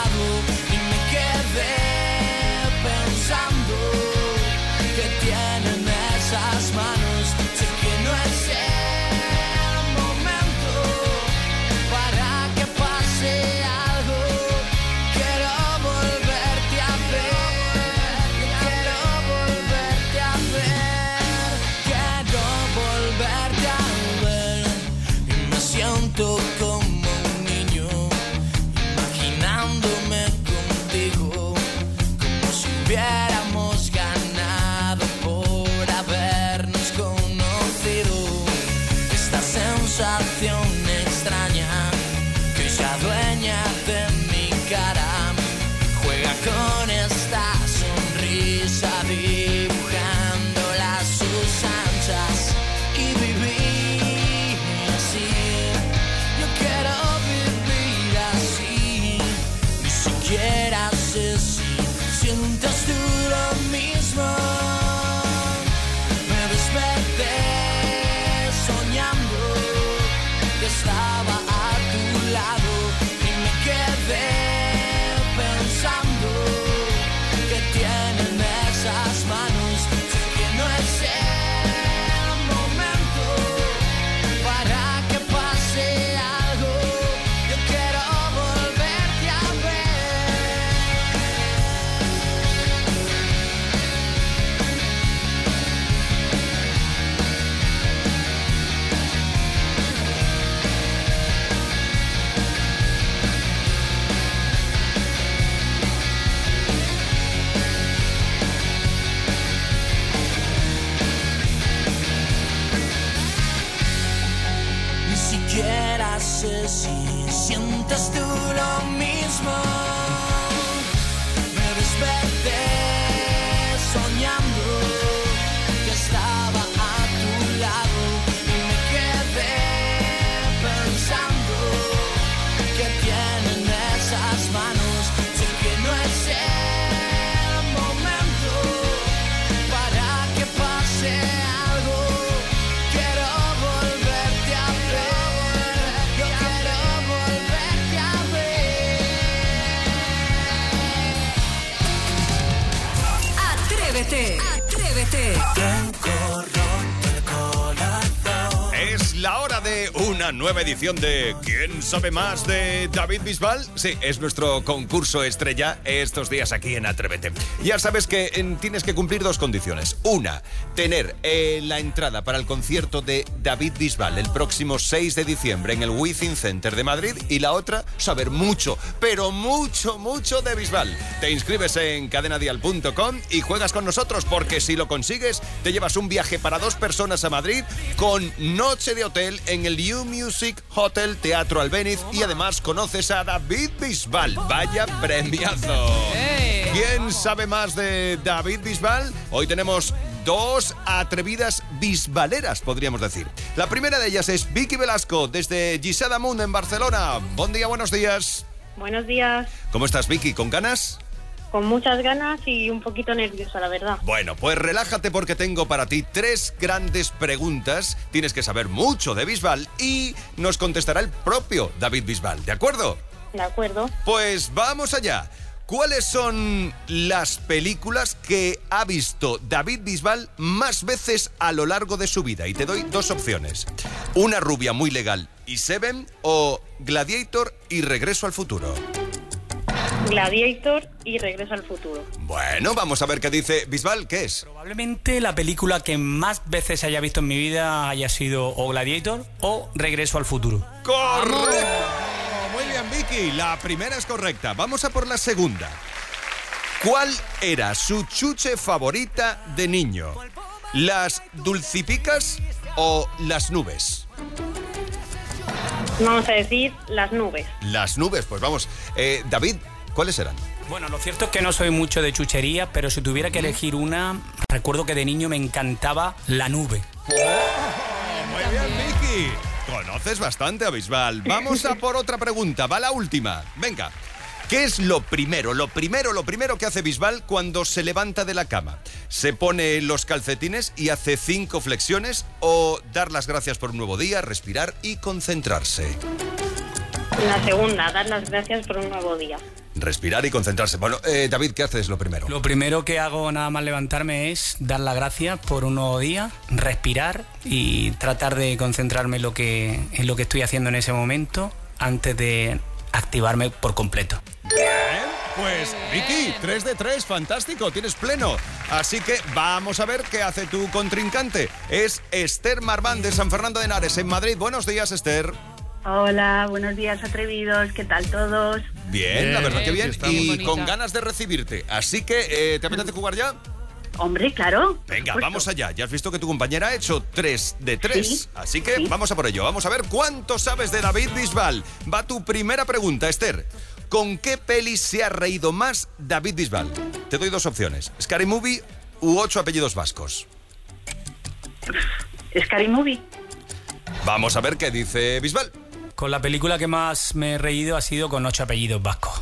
tienen esas manos. Sé que no es el momento para que pase algo. Quiero volverte a ver, quiero volverte a ver, quiero volverte a ver. Y me siento como un niño, imaginándome contigo, como si hubiéramos ganado por habernos conocido. Esta sensación extraña que se adueña de mi cara, juega con esta sonrisa dibujándola a sus anchas y vivir así. Yo quiero vivir así, ni siquiera sé si sientes tú lo mismo. Me desperté soñando que estaba a tu lado y me quedé pensando que tienen esas manos. Sé que no es el momento para que pase algo. Yo quiero volverte a Ni siquiera sé si sientes tú lo mismo. Me desperté soñando que estaba a tu lado y me quedé pensando que tienen esas manos. Sé que no es el momento para que pase algo. Quiero volverte a ver, yo quiero volverte a ver. Atrévete, atrévete. Es la hora de una nueva edición de ¿Quién sabe más de David Bisbal? Sí, es nuestro concurso estrella estos días aquí en Atrévete. Ya sabes que eh, tienes que cumplir dos condiciones. Una, tener eh, la entrada para el concierto de David Bisbal el próximo seis de diciembre en el Within Center de Madrid. Y la otra, saber mucho, pero mucho, mucho de Bisbal. Te inscribes en cadena dial punto com y juegas con nosotros, porque si lo consigues, te llevas un viaje para dos personas a Madrid con noche de hotel en el U Music Hotel Teatro Albéniz, y además conoces a David Bisbal. Vaya premiazo. ¡Eh! ¿Quién sabe más de David Bisbal? Hoy tenemos dos atrevidas bisbaleras, podríamos decir. La primera de ellas es Vicky Velasco, desde Gisada Mundo en Barcelona. Buen día, buenos días. Buenos días. ¿Cómo estás, Vicky? ¿Con ganas? Con muchas ganas y un poquito nerviosa, la verdad. Bueno, pues relájate, porque tengo para ti tres grandes preguntas. Tienes que saber mucho de Bisbal y nos contestará el propio David Bisbal, ¿de acuerdo? De acuerdo. Pues vamos allá. ¿Cuáles son las películas que ha visto David Bisbal más veces a lo largo de su vida? Y te doy dos opciones. Una rubia muy legal y Seven, o Gladiator y Regreso al futuro. Gladiator y Regreso al futuro. Bueno, vamos a ver qué dice Bisbal. ¿Qué es? Probablemente la película que más veces haya visto en mi vida haya sido o Gladiator o Regreso al futuro. ¡Correcto! Muy bien, Vicky. La primera es correcta. Vamos a por la segunda. ¿Cuál era su chuche favorita de niño? ¿Las dulcipicas o las nubes? Vamos a decir las nubes. Las nubes, pues vamos. Eh, David, ¿cuáles eran? Bueno, lo cierto es que no soy mucho de chuchería, pero si tuviera que elegir una, recuerdo que de niño me encantaba la nube. Oh, muy bien, Vicky. Conoces bastante a Bisbal. Vamos a por otra pregunta. Va la última. Venga. ¿Qué es lo primero, lo primero, lo primero que hace Bisbal cuando se levanta de la cama? ¿Se pone los calcetines y hace cinco flexiones, o dar las gracias por un nuevo día, respirar y concentrarse? La segunda, dar las gracias por un nuevo día. respirar y concentrarse. Bueno, eh, David, ¿qué haces lo primero? Lo primero que hago nada más levantarme es dar las gracias por un nuevo día, respirar y tratar de concentrarme en lo que, en lo que estoy haciendo en ese momento antes de activarme por completo. Bien, pues Vicky, tres de tres, fantástico, tienes pleno. Así que vamos a ver qué hace tu contrincante. Es Esther Marván de San Fernando de Henares, en Madrid. Buenos días, Esther. Hola, buenos días, atrevidos. ¿Qué tal todos? Bien, bien, la verdad que bien. Y con ganas de recibirte. Así que, eh, ¿te apetece jugar ya? Hombre, claro. Venga, vamos allá. Ya has visto que tu compañera ha hecho tres de tres. Sí, Así que sí. vamos a por ello. Vamos a ver cuánto sabes de David Bisbal. Va tu primera pregunta, Esther. ¿Con qué peli se ha reído más David Bisbal? Te doy dos opciones. Scary Movie u ocho apellidos vascos. Scary Movie. Vamos a ver qué dice Bisbal. Con la película que más me he reído ha sido con ocho apellidos vascos.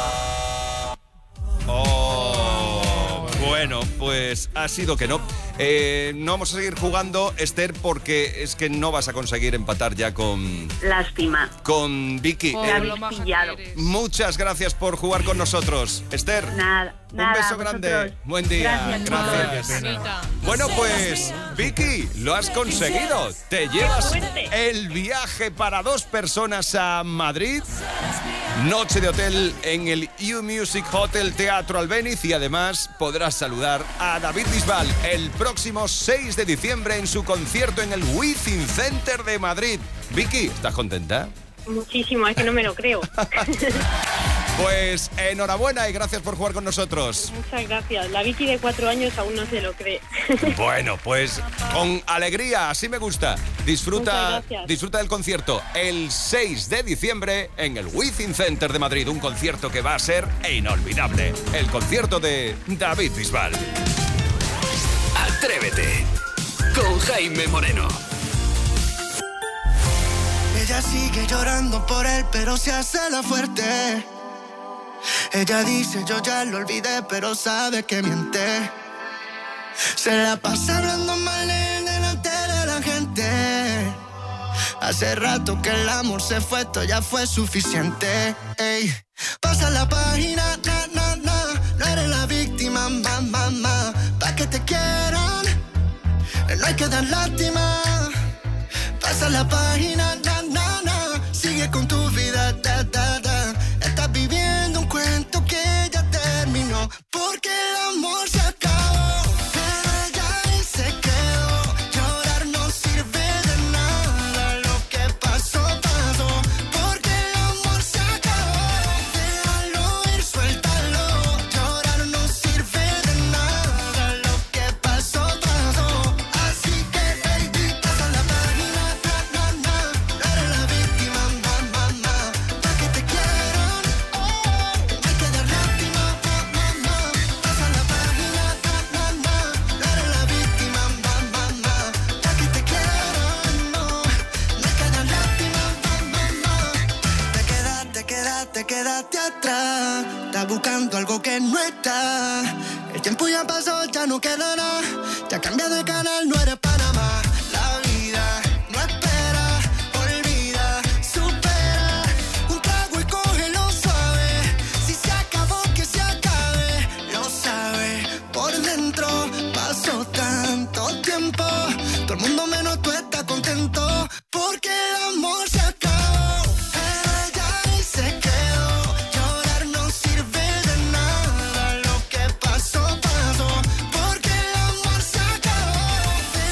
Oh, bueno, pues ha sido que no. Eh, no vamos a seguir jugando, Esther, porque es que no vas a conseguir empatar ya con... Lástima. Con Vicky. Me habéis pillado. Muchas gracias por jugar con nosotros, Esther. Nada, un nada, beso vosotros. grande. Buen día. Gracias. Gracias. Bueno, pues, Vicky, lo has conseguido. Te llevas el viaje para dos personas a Madrid. Noche de hotel en el U Music Hotel Teatro Albéniz y además podrás saludar a David Bisbal el próximo seis de diciembre en su concierto en el Within Center de Madrid. Vicky, ¿estás contenta? Muchísimo, es que no me lo creo. Pues enhorabuena y gracias por jugar con nosotros. Muchas gracias. La Vicky de cuatro años aún no se lo cree. Bueno, pues con alegría, así me gusta. Disfruta, disfruta del concierto el seis de diciembre en el Within Center de Madrid. Un concierto que va a ser inolvidable. El concierto de David Bisbal. Atrévete con Jaime Moreno. Ella sigue llorando por él, pero se hace la fuerte. Ella dice, yo ya lo olvidé, pero sabe que miente. Se la pasa hablando mal de él delante de la gente. Hace rato que el amor se fue, esto ya fue suficiente. Ey. Pasa la página, na, na, na. No eres la víctima, ma, ma, ma. Pa' que te quieran, no hay que dar lástima. Pasa la página, na, na, na. Sigue con tu vida, da, da, da. Estás viviendo un cuento que ya terminó. Porque el amor se acabó, pero ella ahí se quedó. Llorar no sirve de nada. Lo que pasó, pasó. Porque el amor se acabó. Déjalo ir, suéltalo. Llorar no sirve de nada. Lo que pasó, pasó. Así que, baby, pasa la página, na, na, na. No eres la víctima, ma, ma, ma. Pa' que te quieran, oh, hay que dar lástima, ma, ma, ma. Pasa la página, na, na, na. No eres la víctima, ma, ma, ma. Pa' que te quieran, no, no hay que dar lástima, ma, ma, ma. Te quedaste, quedaste, quedaste atrás. Estás buscando algo que no está. El tiempo ya pasó, ya no queda nada. Ya cambia de canal, no eres Panamá. La vida no espera, olvida, supera. Un trago y cógelo suave. Si se acabó, que se acabe. Lo sabe por dentro. Pasó tanto tiempo. Todo el mundo menos tú estás contento. Porque el amor se acabó, pero ella ahí se quedó. Llorar no sirve de nada. Lo que pasó, pasó. Porque el amor se acabó.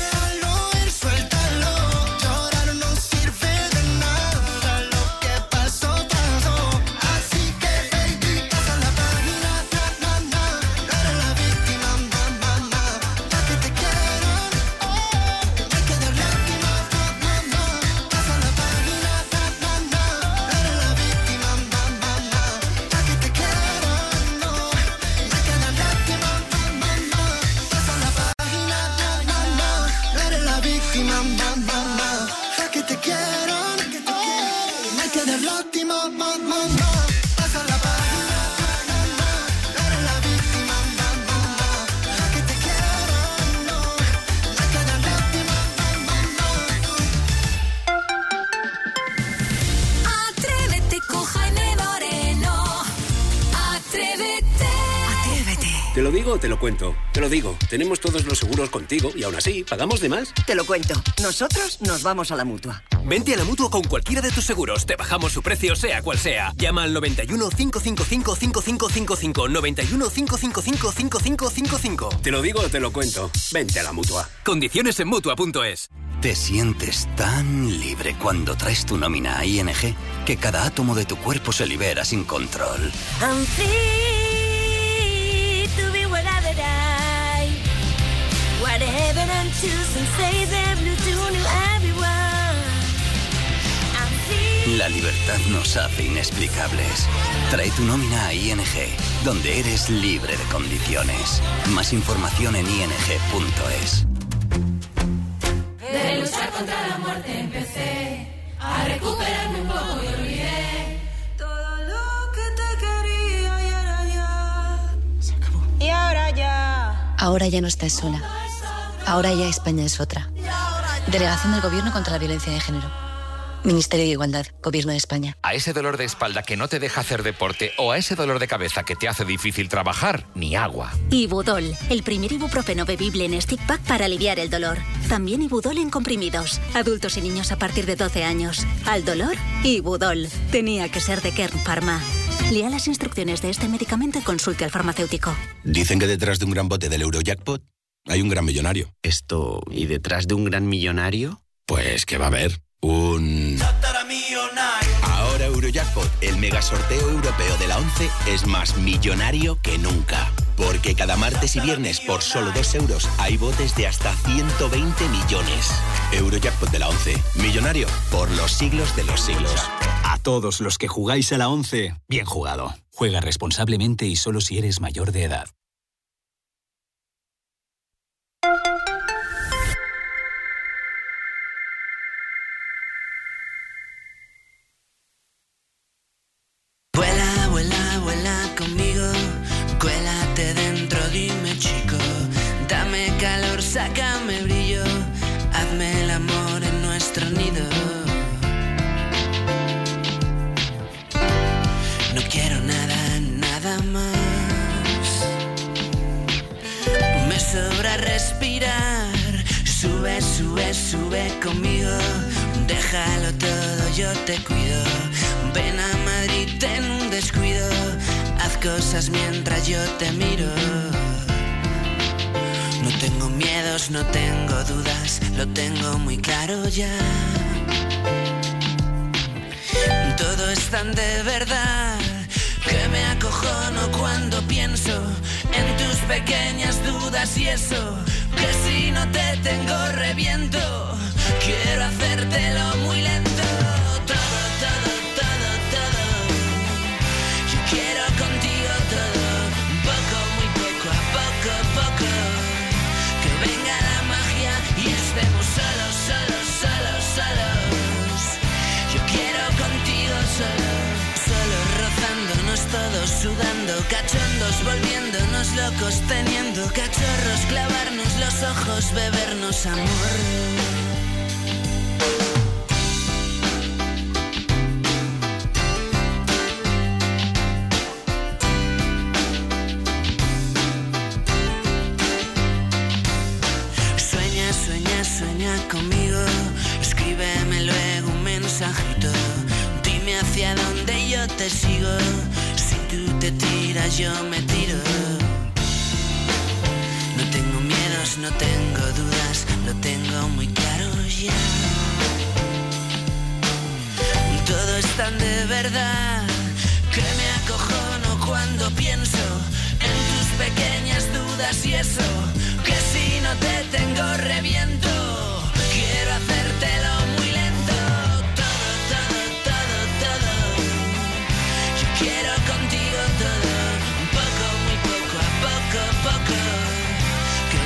digo o te lo cuento? Te lo digo. Tenemos todos los seguros contigo y aún así, ¿pagamos de más? Te lo cuento. Nosotros nos vamos a la Mutua. Vente a la Mutua con cualquiera de tus seguros. Te bajamos su precio, sea cual sea. Llama al noventa y uno, cinco cinco cinco, cinco cinco cinco cinco. noventa y uno, cinco cinco cinco, cinco cinco cinco cinco. Te lo digo o te lo cuento. Vente a la Mutua. Condiciones en Mutua punto es. Te sientes tan libre cuando traes tu nómina a I N G que cada átomo de tu cuerpo se libera sin control. I'm free to be whatever I, whatever I'm choosing, say the blue to everyone. I'm free. La libertad nos hace inexplicables. Trae tu nómina a I N G, donde eres libre de condiciones. Más información en I N G punto es. De luchar contra la muerte empecé a recuperarme un poco y olvidé todo lo que te quería y ahora ya se acabó. Y ahora ya. Ahora ya no estás sola. Ahora ya España es otra. Delegación del Gobierno contra la Violencia de Género. Ministerio de Igualdad, Gobierno de España. A ese dolor de espalda que no te deja hacer deporte o a ese dolor de cabeza que te hace difícil trabajar, ni agua. Ibudol, el primer ibuprofeno bebible en stick pack para aliviar el dolor. También Ibudol en comprimidos. Adultos y niños a partir de doce años. Al dolor, Ibudol. Tenía que ser de Kern Pharma. Lea las instrucciones de este medicamento y consulte al farmacéutico. Dicen que detrás de un gran bote del Eurojackpot hay un gran millonario. Esto, ¿y detrás de un gran millonario? Pues que va a haber un... Ahora Eurojackpot, el mega sorteo europeo de la once, es más millonario que nunca. Porque cada martes y viernes por solo dos euros hay botes de hasta ciento veinte millones. Eurojackpot de la once, millonario por los siglos de los siglos. A todos los que jugáis a la once, bien jugado. Juega responsablemente y solo si eres mayor de edad. Vuela, vuela, vuela conmigo, cuélate dentro, dime chico, dame calor, sácame brillo, hazme el amor en nuestro nido. No quiero nada, nada más, me sobra respirar, sube, sube, sube conmigo, déjalo todo, yo te cuido. Ven a Madrid, ten un descuido, haz cosas mientras yo te miro. No tengo miedos, no tengo dudas, lo tengo muy claro ya. Todo es tan de verdad que me acojono cuando pienso en tus pequeñas dudas y eso, que si no te tengo reviento, quiero hacértelo muy lento. Todo, todo, todo, todo, yo quiero contigo todo, poco, muy poco, a poco, poco, que venga la magia y estemos solos, solos, solos, solos, yo quiero contigo solo, solo rozándonos todos, sudando, cachondos, volviéndonos locos, teniendo cachorros, clavarnos los ojos, bebernos amor. Sueña conmigo, escríbeme luego un mensajito, dime hacia dónde yo te sigo, si tú te tiras yo me tiro. No tengo miedos, no te